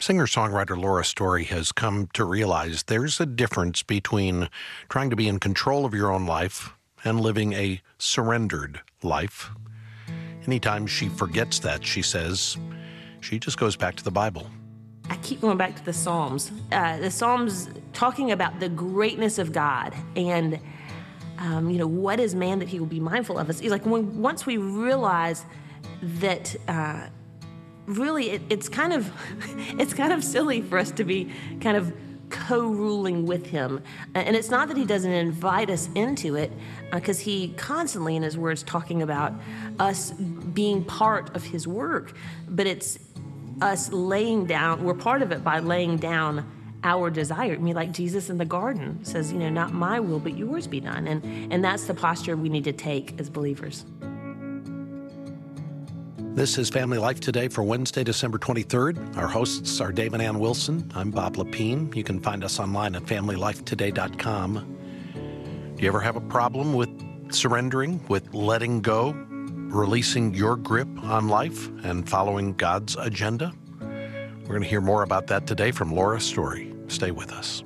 Singer-songwriter Laura Story has come to realize there's a difference between trying to be in control of your own life and living a surrendered life. Anytime she forgets that, she says, she just goes back to the Bible. I keep going back to the Psalms. The Psalms talking about the greatness of God and, what is man that he will be mindful of us. It's like once we realize that really it's kind of silly for us to be kind of co-ruling with him. And it's not that he doesn't invite us into it, because he constantly in his words talking about us being part of his work, but it's us laying down, we're part of it by laying down our desire. I mean, like Jesus in the garden says, not my will, but yours be done. And that's the posture we need to take as believers. This is Family Life Today for Wednesday, December 23rd. Our hosts are Dave and Ann Wilson. I'm Bob Lepine. You can find us online at FamilyLifeToday.com. Do you ever have a problem with surrendering, with letting go, releasing your grip on life and following God's agenda? We're going to hear more about that today from Laura Story. Stay with us.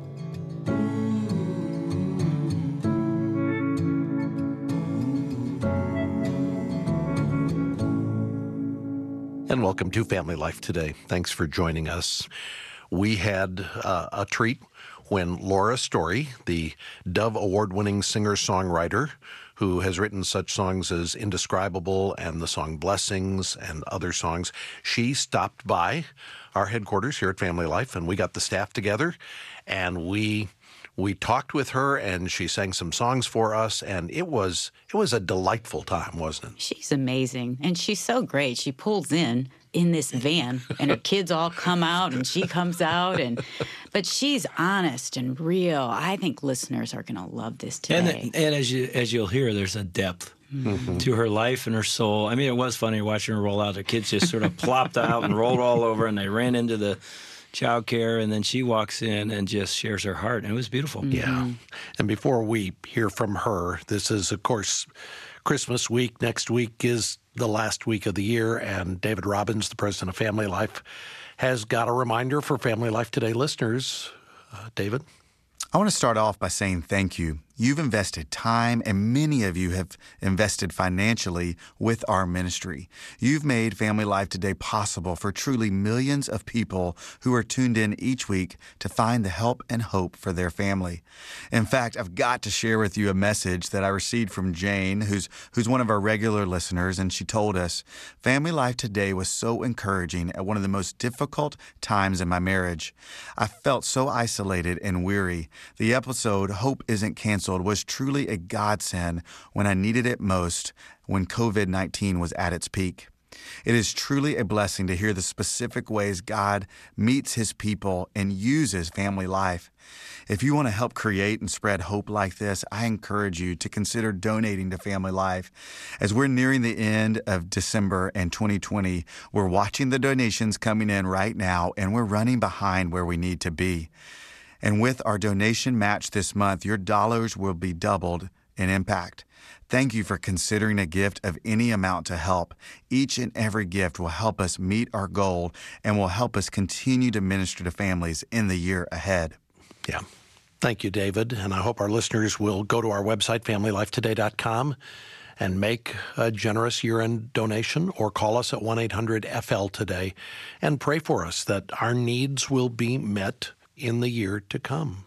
And welcome to Family Life Today. Thanks for joining us. We had a treat when Laura Story, the Dove Award-winning singer-songwriter who has written such songs as Indescribable and the song Blessings and other songs, she stopped by our headquarters here at Family Life, and we got the staff together, and we talked with her, and she sang some songs for us, and it was a delightful time, wasn't it? She's amazing, and she's so great. She pulls in this van, and her kids all come out, and she comes out, but she's honest and real. I think listeners are going to love this today. And as you'll hear, there's a depth to her life and her soul. I mean, it was funny watching her roll out. The kids just sort of plopped out and rolled all over, and they ran into the child care, and then she walks in and just shares her heart, and it was beautiful. Yeah. And before we hear from her, this is, of course, Christmas week. Next week is the last week of the year, and David Robbins, the president of Family Life, has got a reminder for Family Life Today listeners. David? I want to start off by saying thank you. You've invested time, and many of you have invested financially with our ministry. You've made Family Life Today possible for truly millions of people who are tuned in each week to find the help and hope for their family. In fact, I've got to share with you a message that I received from Jane, who's one of our regular listeners, and she told us, Family Life Today was so encouraging at one of the most difficult times in my marriage. I felt so isolated and weary. The episode, Hope Isn't Canceled, was truly a godsend when I needed it most, when COVID-19 was at its peak. It is truly a blessing to hear the specific ways God meets his people and uses Family Life. If you want to help create and spread hope like this, I encourage you to consider donating to Family Life. As we're nearing the end of December and 2020, we're watching the donations coming in right now, and we're running behind where we need to be. And with our donation match this month, your dollars will be doubled in impact. Thank you for considering a gift of any amount to help. Each and every gift will help us meet our goal and will help us continue to minister to families in the year ahead. Yeah. Thank you, David. And I hope our listeners will go to our website, FamilyLifeToday.com, and make a generous year-end donation, or call us at 1-800-FL-TODAY and pray for us that our needs will be met in the year to come.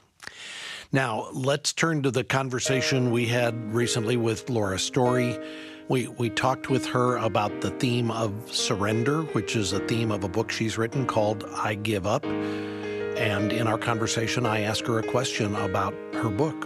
Now, let's turn to the conversation we had recently with Laura Story. We talked with her about the theme of surrender, which is a theme of a book she's written called I Give Up. And in our conversation, I asked her a question about her book.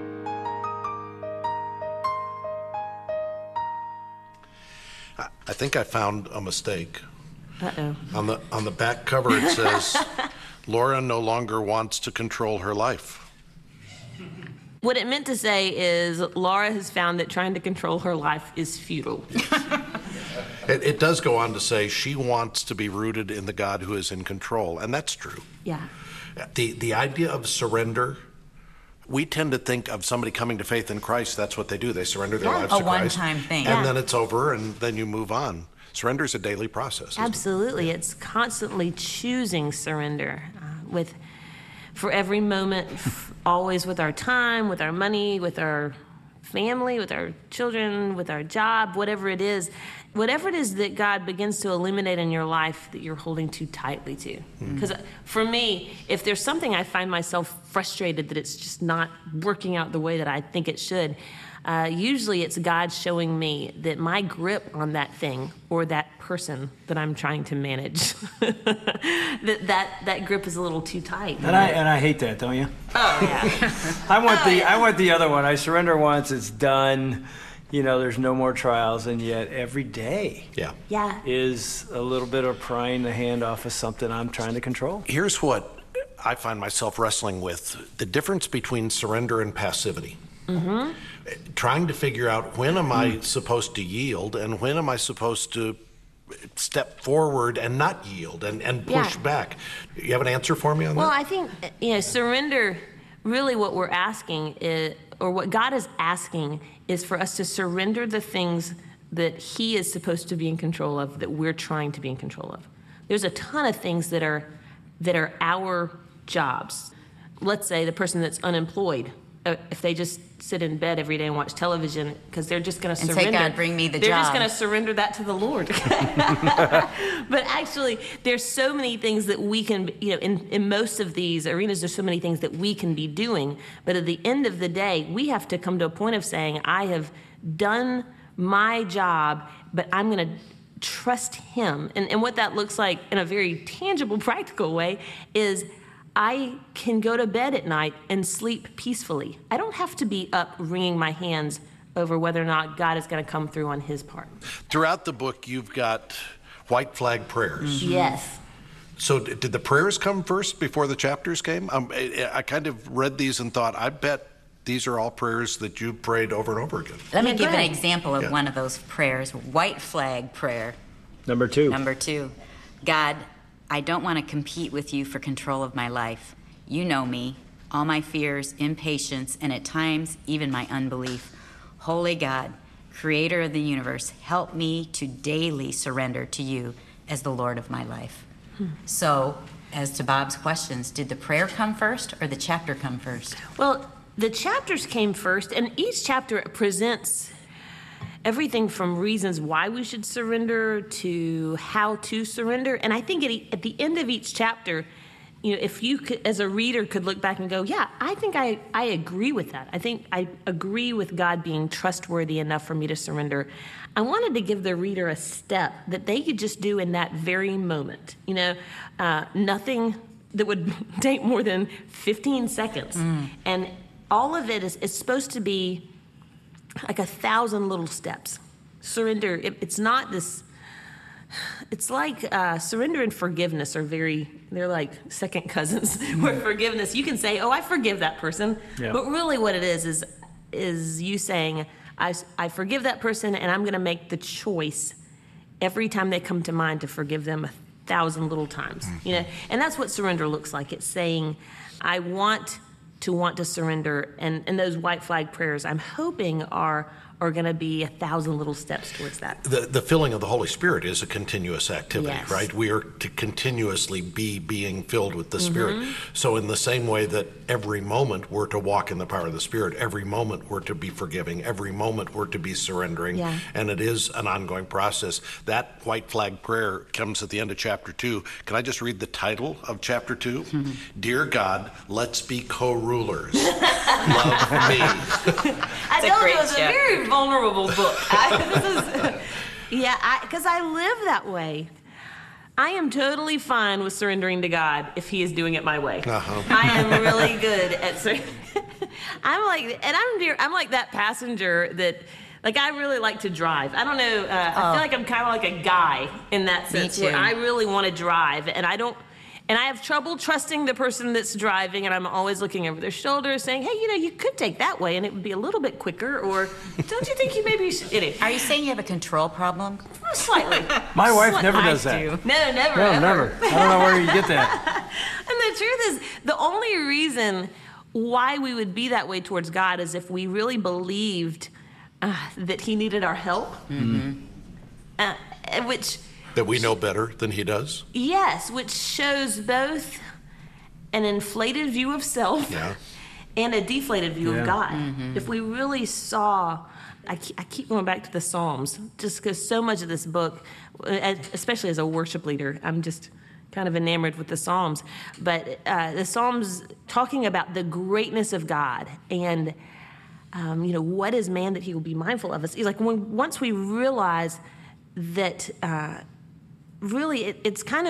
I think I found a mistake. Uh-oh. On the back cover, it says, Laura no longer wants to control her life. What it meant to say is Laura has found that trying to control her life is futile. It does go on to say she wants to be rooted in the God who is in control, and that's true. Yeah. The idea of surrender, we tend to think of somebody coming to faith in Christ, that's what they do. They surrender their lives A to Christ. one-time thing. And then it's over, and then you move on. Surrender is a daily process. Isn't Absolutely. It's constantly choosing surrender for every moment, always with our time, with our money, with our family, with our children, with our job, whatever it is that God begins to eliminate in your life that you're holding too tightly to. Because for me, if there's something I find myself frustrated that it's just not working out the way that I think it should, usually it's God showing me that my grip on that thing or that person that I'm trying to manage, that grip is a little too tight. And I hate that, don't you? Oh yeah. I want the other one. I surrender once, it's done. There's no more trials, and yet every day Yeah. is a little bit of prying the hand off of something I'm trying to control. Here's what I find myself wrestling with: the difference between surrender and passivity. Mm-hmm. Trying to figure out when am I supposed to yield and when am I supposed to step forward and not yield and push back. You have an answer for me on that? Well, I think surrender, really what we're asking is, or what God is asking is for us to surrender the things that He is supposed to be in control of, that we're trying to be in control of. There's a ton of things that are our jobs. Let's say the person that's unemployed, if they just sit in bed every day and watch television, because they're just going to surrender. And say, God, bring me the job. They're just going to surrender that to the Lord. But actually, there's so many things that we can, in most of these arenas, there's so many things that we can be doing. But at the end of the day, we have to come to a point of saying, I have done my job, but I'm going to trust Him. And what that looks like in a very tangible, practical way is I can go to bed at night and sleep peacefully. I don't have to be up wringing my hands over whether or not God is going to come through on His part. Throughout the book, you've got white flag prayers. Mm-hmm. Yes. So did the prayers come first before the chapters came? I kind of read these and thought, I bet these are all prayers that you prayed over and over again. Let me give an example of one of those prayers. White flag prayer. Number 2. Number 2. God, I don't want to compete with you for control of my life. You know me, all my fears, impatience, and at times even my unbelief. Holy God, creator of the universe, help me to daily surrender to you as the Lord of my life. So, as to Bob's questions, did the prayer come first or the chapter come first? Well, the chapters came first, and each chapter presents everything from reasons why we should surrender to how to surrender. And I think at the end of each chapter, if you could, as a reader, could look back and go, yeah, I think I agree with that. I think I agree with God being trustworthy enough for me to surrender. I wanted to give the reader a step that they could just do in that very moment. Nothing that would take more than 15 seconds. And all of it is supposed to be like 1,000 little steps. Surrender, it's not this, it's like surrender and forgiveness they're like second cousins. Where forgiveness, you can say, oh, I forgive that person. Yeah. But really what it is you saying, I forgive that person and I'm going to make the choice every time they come to mind to forgive them 1,000 little times. And that's what surrender looks like. It's saying, I want to surrender, and those white flag prayers, I'm hoping are going to be 1,000 little steps towards that. The filling of the Holy Spirit is a continuous activity, yes. Right? We are to continuously be being filled with the Spirit. So in the same way that every moment we're to walk in the power of the Spirit, every moment we're to be forgiving, every moment we're to be surrendering, and it is an ongoing process. That white flag prayer comes at the end of chapter 2. Can I just read the title of chapter 2? Dear God, let's be co-rulers. Love me. I told you it was a very vulnerable book. Because I live that way. I am totally fine with surrendering to God if He is doing it my way. I am really good at surrendering. I'm like that passenger that, I really like to drive. I don't know. I feel like I'm kind of like a guy in that sense, where I really want to drive, and I have trouble trusting the person that's driving, and I'm always looking over their shoulder saying, hey, you could take that way and it would be a little bit quicker, or don't you think you maybe should? Are you saying you have a control problem? Slightly. My wife never does that. No, never. No, never. I don't know where you get that. And the truth is, the only reason why we would be that way towards God is if we really believed that he needed our help. Which... That we know better than he does? Yes, which shows both an inflated view of self and a deflated view of God. If we really saw... I keep going back to the Psalms, just because so much of this book, especially as a worship leader, I'm just kind of enamored with the Psalms. But the Psalms talking about the greatness of God and, what is man that he will be mindful of us? Like once we realize that really it's kind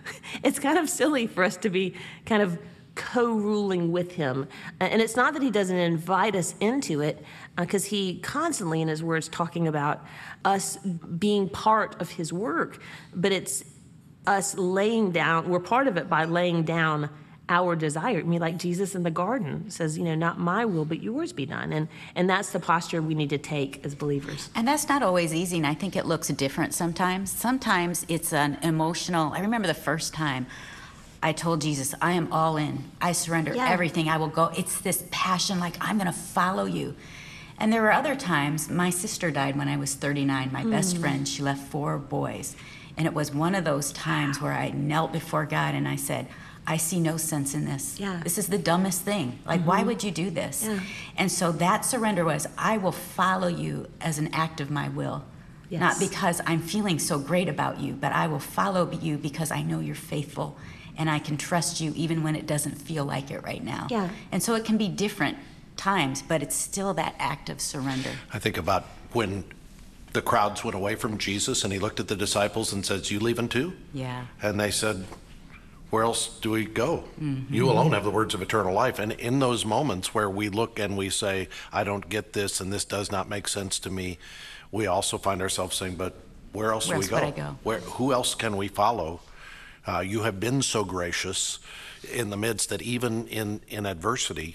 of silly for us to be kind of co-ruling with him. And it's not that he doesn't invite us into it, because he constantly in his words talking about us being part of his work, but it's us laying down, we're part of it by laying down our desire. I mean, like Jesus in the garden says, not my will, but yours be done. And that's the posture we need to take as believers. And that's not always easy, and I think it looks different sometimes. Sometimes it's an emotional, I remember the first time I told Jesus, I am all in. I surrender everything. I will go. It's this passion, like I'm going to follow you. And there were other times, my sister died when I was 39, my best friend. She left 4 boys. And it was one of those times where I knelt before God and I said, I see no sense in this. This is the dumbest thing. Like, why would you do this? And so that surrender was, I will follow you as an act of my will. Not because I'm feeling so great about you, but I will follow you because I know you're faithful. And I can trust you even when it doesn't feel like it right now. And so it can be different times, but it's still that act of surrender. I think about when the crowds went away from Jesus and he looked at the disciples and says, you leaving too? And they said, where else do we go? You alone have the words of eternal life. And in those moments where we look and we say, I don't get this and this does not make sense to me, we also find ourselves saying, but where else do we go? Who else can we follow? You have been so gracious in the midst that even in adversity,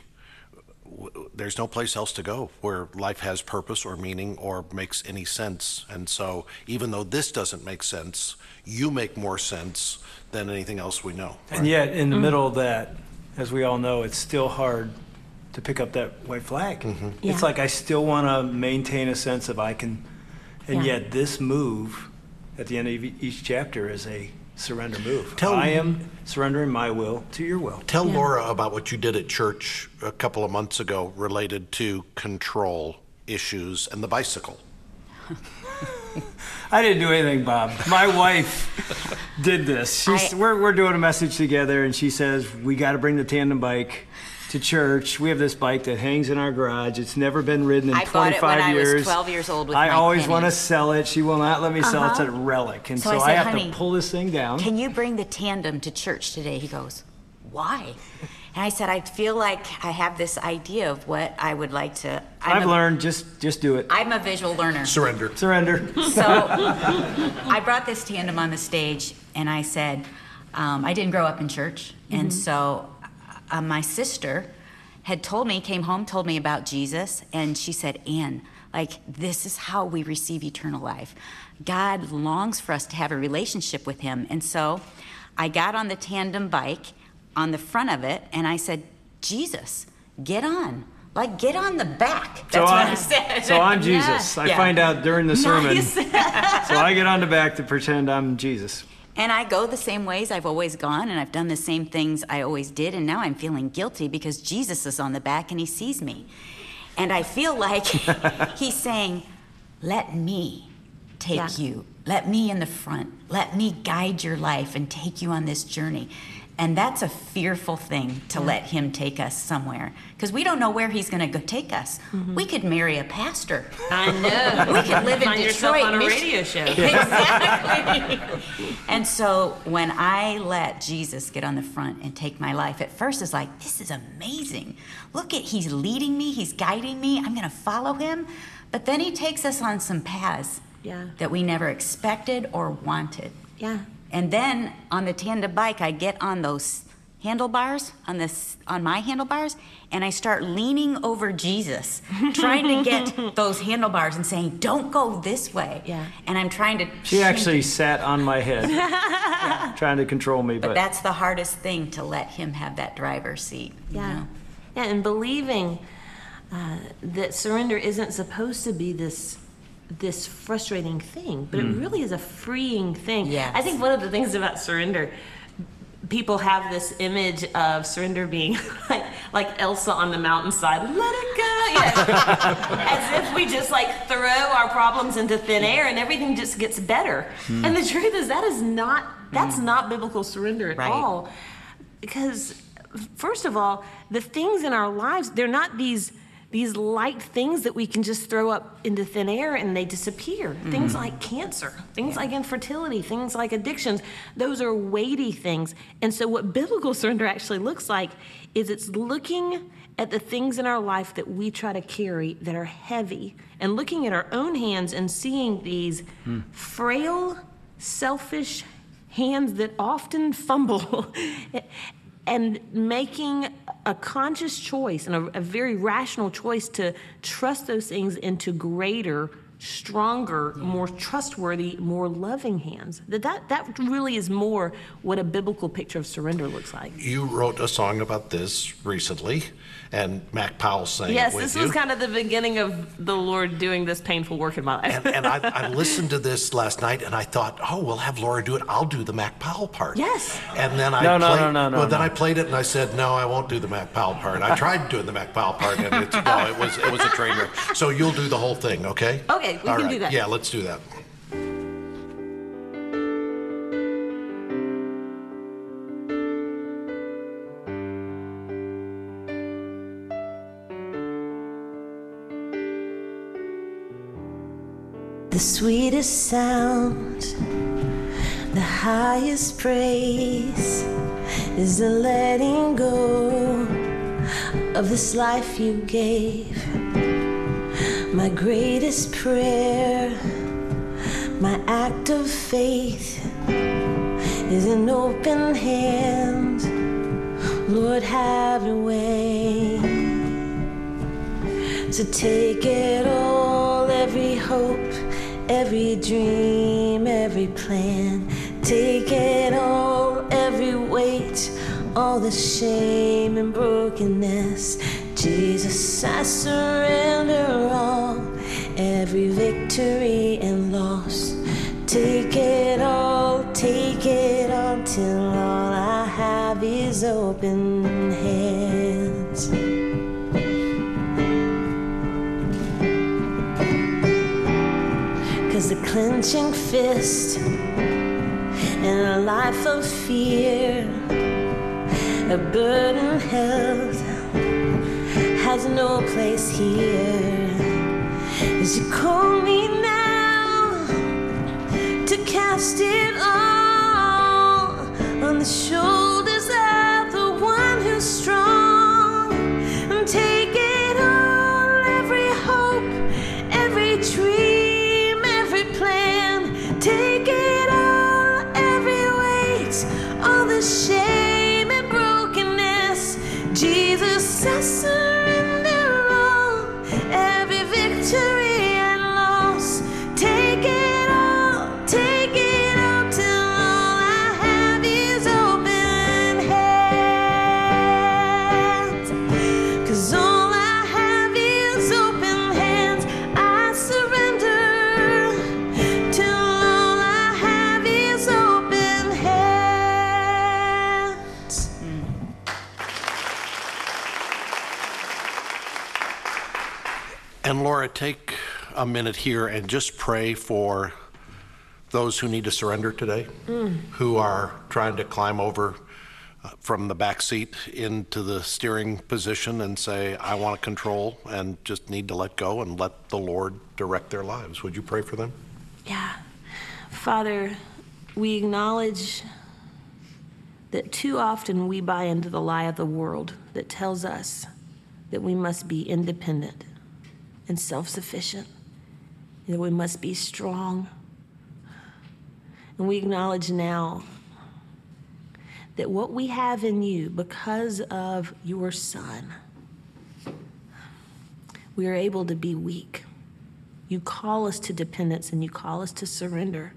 there's no place else to go where life has purpose or meaning or makes any sense. And so even though this doesn't make sense, you make more sense than anything else we know. And yet in the middle of that, as we all know, it's still hard to pick up that white flag. It's like I still want to maintain a sense of I can, and yet this move at the end of each chapter is a surrender move. I am surrendering my will to your will. Tell Laura about what you did at church a couple of months ago related to control issues and the bicycle. I didn't do anything, Bob. My wife did this. We're doing a message together, and she says, we got to bring the tandem bike to church. We have this bike that hangs in our garage. It's never been ridden in 25 years. I bought it when I was 12 years old with I my always pennies. want to sell it. She will not let me sell it. It's a relic. And so I I said, have honey, to pull this thing down. Can you bring the tandem to church today? He goes, why? And I said, I feel like I have this idea of what I would like to. I've learned, just do it. I'm a visual learner. Surrender. So I brought this tandem on the stage, and I said, I didn't grow up in church. And so my sister had came home, told me about Jesus, and she said, Ann, like, this is how we receive eternal life. God longs for us to have a relationship with him. And so I got on the tandem bike on the front of it, and I said, Jesus, get on. Like, get on the back. That's what I said. So I'm Jesus. I find out during the sermon. So I get on the back to pretend I'm Jesus. And I go the same ways I've always gone, and I've done the same things I always did, and now I'm feeling guilty because Jesus is on the back and he sees me. And I feel like he's saying, let me take you. Let me in the front. Let me guide your life and take you on this journey. And that's a fearful thing to let him take us somewhere, because we don't know where he's going to go take us. We could marry a pastor. I know. We could live in Find Detroit. yourself on a radio show. Exactly. And so when I let Jesus get on the front and take my life, at first it's like, this is amazing. Look at, he's leading me, he's guiding me, I'm going to follow him. But then he takes us on some paths that we never expected or wanted. And then on the tandem bike, I get on those handlebars, on my handlebars, and I start leaning over Jesus, trying to get those handlebars and saying, don't go this way. And I'm trying to... She actually sat on my head, trying to control me. But that's the hardest thing, to let him have that driver's seat. You know? Yeah, and believing that surrender isn't supposed to be this frustrating thing, but it really is a freeing thing. Yes. I think one of the things about surrender, people have this image of surrender being like Elsa on the mountainside, let it go, as if we just like throw our problems into thin air and everything just gets better. And the truth is that's not biblical surrender at all. Because first of all, the things in our lives, they're not these light things that we can just throw up into thin air and they disappear. Things like cancer, things like infertility, things like addictions, those are weighty things. And so what biblical surrender actually looks like is it's looking at the things in our life that we try to carry that are heavy and looking at our own hands and seeing these frail, selfish hands that often fumble and making a conscious choice and a very rational choice to trust those things into greater, stronger, more trustworthy, more loving hands. That really is more what a biblical picture of surrender looks like. You wrote a song about this recently, and Mac Powell sang it with you. Yes, this was kind of the beginning of the Lord doing this painful work in my life. And I listened to this last night, and I thought, oh, we'll have Laura do it. I'll do the Mac Powell part. Yes. And then I played it, and I said, no, I won't do the Mac Powell part. I tried doing the Mac Powell part, and it was a train wreck. So you'll do the whole thing, okay? Okay, we can do that. Yeah, let's do that. The sweetest sound, the highest praise is the letting go of this life you gave. My greatest prayer, my act of faith is an open hand. Lord, have your way. So take it all, every hope, every dream, every plan. Take it all, every weight, all the shame and brokenness. Jesus, I surrender all, every victory and loss. Take it all till all I have is open hands. 'Cause the clenching fist and a life of fear, a burden held, has no place here. As you call me now to cast it all on the shoulders of the one who's strong, and take it all, every hope, every dream, every plan. Take it all, every weight, all the shame and brokenness. Jesus, I surrender all, every victory and loss. Take it all till all I have is open hands. 'Cause all I have is open hands. I surrender till all I have is open hands. And Laura, take a minute here and just pray for those who need to surrender today, who are trying to climb over from the back seat into the steering position and say, I want to control, and just need to let go and let the Lord direct their lives. Would you pray for them? Yeah. Father, we acknowledge that too often we buy into the lie of the world that tells us that we must be independent and self-sufficient, that we must be strong. And we acknowledge now that what we have in you, because of your Son, we are able to be weak. You call us to dependence and you call us to surrender.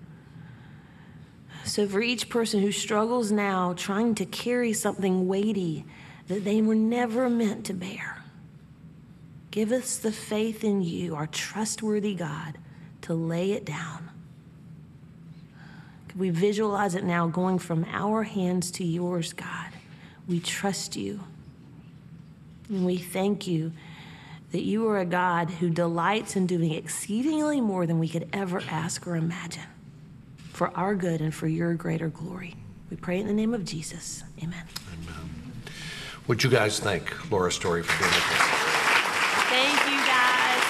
So for each person who struggles now trying to carry something weighty, that they were never meant to bear. Give us the faith in you, our trustworthy God, to lay it down. Could we visualize it now going from our hands to yours, God? We trust you. And we thank you that you are a God who delights in doing exceedingly more than we could ever ask or imagine, for our good and for your greater glory. We pray in the name of Jesus. Amen. Amen. Would you guys thank Laura Story for being with us? Thank you, guys.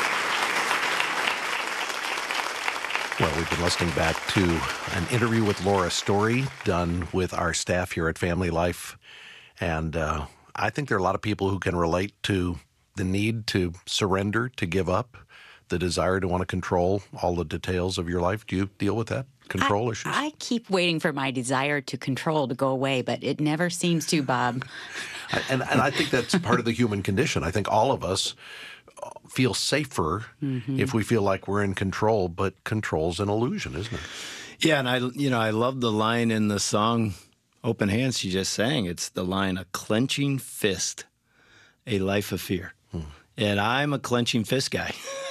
Well, we've been listening back to an interview with Laura Story done with our staff here at Family Life. And I think there are a lot of people who can relate to the need to surrender, to give up, the desire to want to control all the details of your life. Do you deal with that? Control issues? I keep waiting for my desire to control to go away, but it never seems to, Bob. And I think that's part of the human condition. I think all of us feel safer if we feel like we're in control, but control's an illusion, isn't it? Yeah, and I love the line in the song Open Hands she just sang. It's the line, a clenching fist, a life of fear. And I'm a clenching fist guy.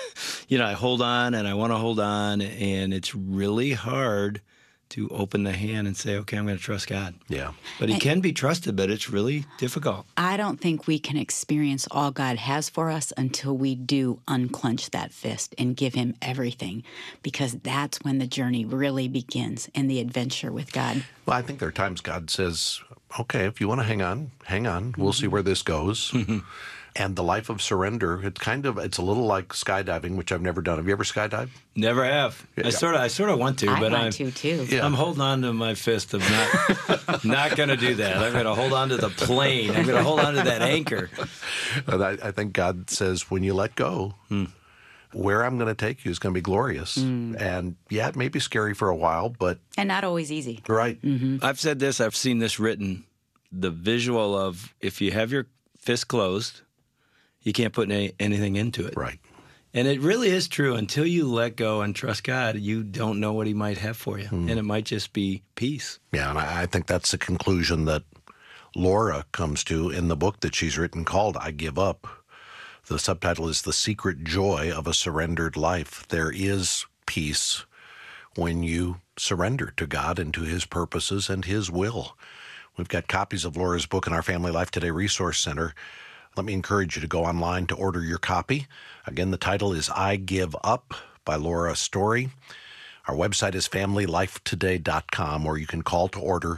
I hold on and I want to hold on, and it's really hard to open the hand and say, okay, I'm going to trust God. Yeah. But he can be trusted, but it's really difficult. I don't think we can experience all God has for us until we do unclench that fist and give him everything, because that's when the journey really begins and the adventure with God. Well, I think there are times God says, okay, if you want to hang on. We'll see where this goes. And the life of surrender, it's a little like skydiving, which I've never done. Have you ever skydived? Never have. Yeah. I sort of want to, but I want to too. Yeah. I'm holding on to my fist of not going to do that. I'm going to hold on to the plane. I'm going to hold on to that anchor. And I think God says, when you let go, where I'm going to take you is going to be glorious. And yeah, it may be scary for a while, but... And not always easy. Right. I've said this, I've seen this written, the visual of if you have your fist closed, you can't put anything into it. Right. And it really is true. Until you let go and trust God, you don't know what he might have for you. And it might just be peace. Yeah, and I think that's the conclusion that Laura comes to in the book that she's written called I Give Up. The subtitle is The Secret Joy of a Surrendered Life. There is peace when you surrender to God and to his purposes and his will. We've got copies of Laura's book in our Family Life Today Resource Center. Let me encourage you to go online to order your copy. Again, the title is I Give Up by Laura Story. Our website is familylifetoday.com, or you can call to order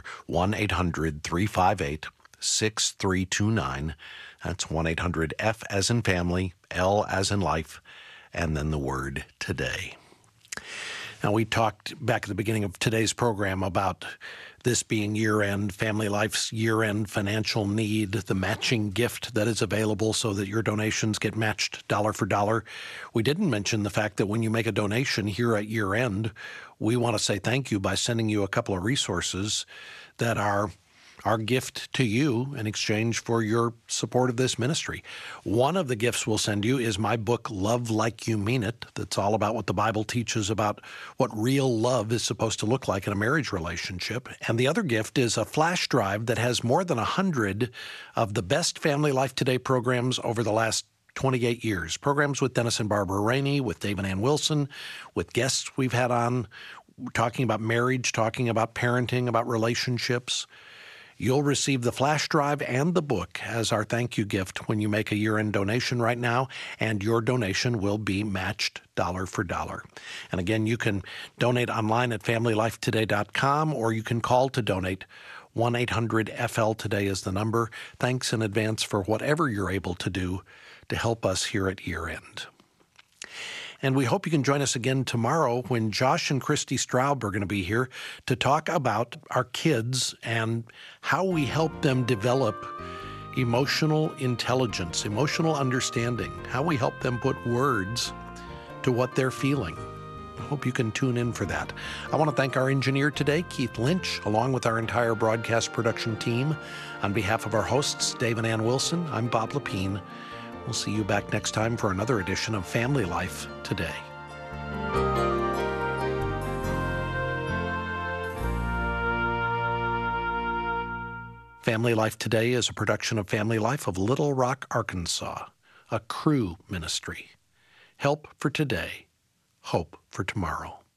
1-800-358-6329. That's 1-800-F as in family, L as in life, and then the word today. Now, we talked back at the beginning of today's program about this being year-end, Family Life's year-end financial need, the matching gift that is available so that your donations get matched dollar for dollar. We didn't mention the fact that when you make a donation here at year-end, we want to say thank you by sending you a couple of resources that are our gift to you in exchange for your support of this ministry. One of the gifts we'll send you is my book, Love Like You Mean It, that's all about what the Bible teaches about what real love is supposed to look like in a marriage relationship. And the other gift is a flash drive that has more than 100 of the best Family Life Today programs over the last 28 years. Programs with Dennis and Barbara Rainey, with Dave and Ann Wilson, with guests we've had on, talking about marriage, talking about parenting, about relationships. You'll receive the flash drive and the book as our thank you gift when you make a year-end donation right now, and your donation will be matched dollar for dollar. And again, you can donate online at familylifetoday.com, or you can call to donate. 1-800-FL-TODAY is the number. Thanks in advance for whatever you're able to do to help us here at year-end. And we hope you can join us again tomorrow when Josh and Christy Straub are going to be here to talk about our kids and how we help them develop emotional intelligence, emotional understanding, how we help them put words to what they're feeling. I hope you can tune in for that. I want to thank our engineer today, Keith Lynch, along with our entire broadcast production team. On behalf of our hosts, Dave and Ann Wilson, I'm Bob Lepine. We'll see you back next time for another edition of Family Life Today. Family Life Today is a production of Family Life of Little Rock, Arkansas, a Cru ministry. Help for today, hope for tomorrow.